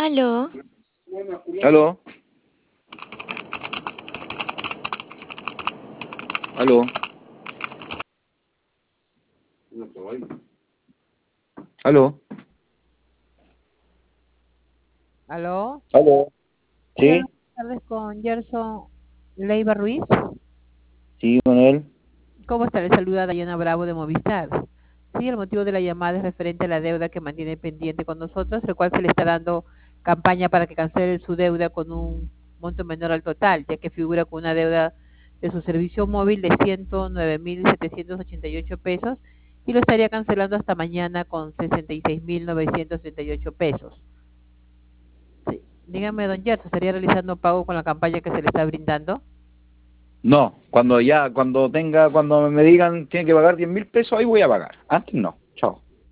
Aló, Aló, aló, aló, ¿Aló? aló. Hola, Sí, buenas tardes con Gerson Leiva Ruiz. sí, con él. ¿Cómo está? Le saluda Dayana Bravo de Movistar. Sí, el motivo de la llamada es referente a la deuda que mantiene pendiente con nosotros, el cual se le está dando campaña para que cancele su deuda con un monto menor al total, ya que figura con una deuda de su servicio móvil de 109.788 pesos y lo estaría cancelando hasta mañana con 66.938 pesos. Sí. Dígame, don Gerson, ¿estaría realizando pago con la campaña que se le está brindando? No, cuando me digan tiene que pagar 10.000 pesos, ahí voy a pagar. Antes no. Chao.